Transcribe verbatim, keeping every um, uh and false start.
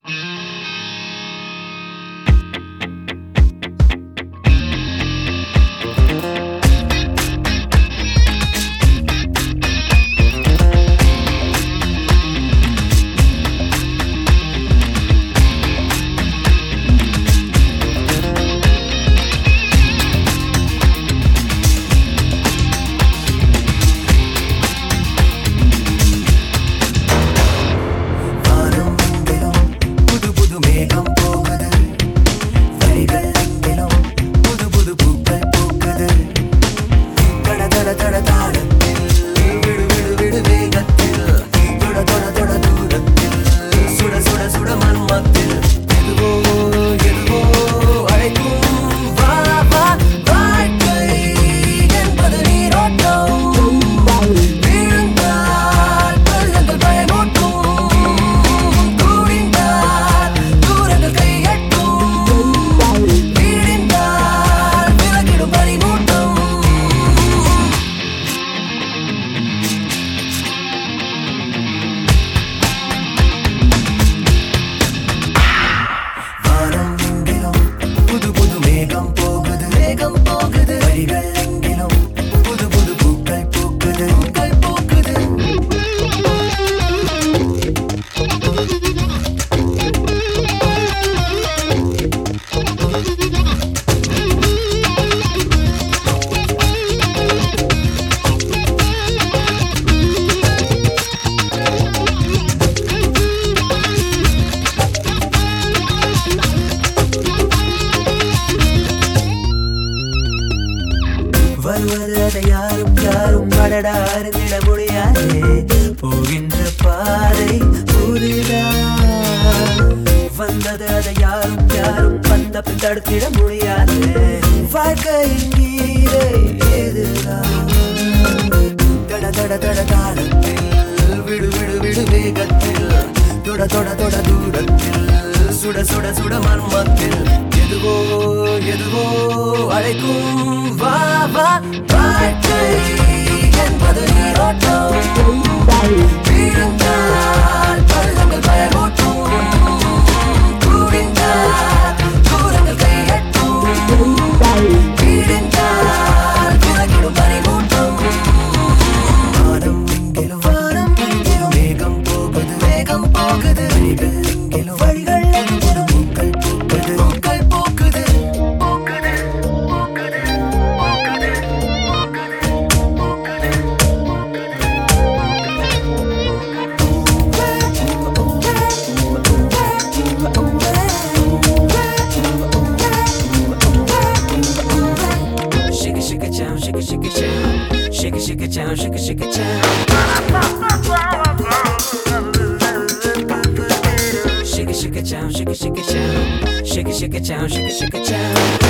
வருவது அதை யாரும் யாரும் அடடா அறிந்திட முடியாதே. போகின்ற பாதை புதிதான், வந்தது அதை யாரும் யாரும் வந்த பின் தடுத்திட முடியாதே. வாழ்க்கையின் கீதை இதுதான், தட தட தட தாளத்தில் விடு விடு விடு வேகத்தில், தொட தொட தொட தூரத்தில், சுட சுட சுட மர்மத்தில், எதுவோ எதுவோ அழைக்கும் வா வா. வாழ்க்கை என்பது நீரோட்டம், வீழ்ந்தால் பள்ளங்கள் பயமூட்டும், கூடிந்தால் தூரங்கள் கையட்டும், வீழ்ந்தால் விலகிடும் பனிமூட்டம். வானம் எங்கிலும் வானம் எங்கிலும் வேகம் போகுது வேகம் போகுது, வழிகள் எங்கிலும் வழிகள் எங்கிலும் பூக்கள் பூக்குது பூக்கள் பூக்குது பூக்குது பூக்குது பூக்குது Shake it, shake it, chow, shake it, shake it, chow, shake it, shake it, chow, shake it, shake it, chow. Shake it, shake it, chow, shake it, shake it, chow, shake it, shake it, chow, shake it, shake it, chow.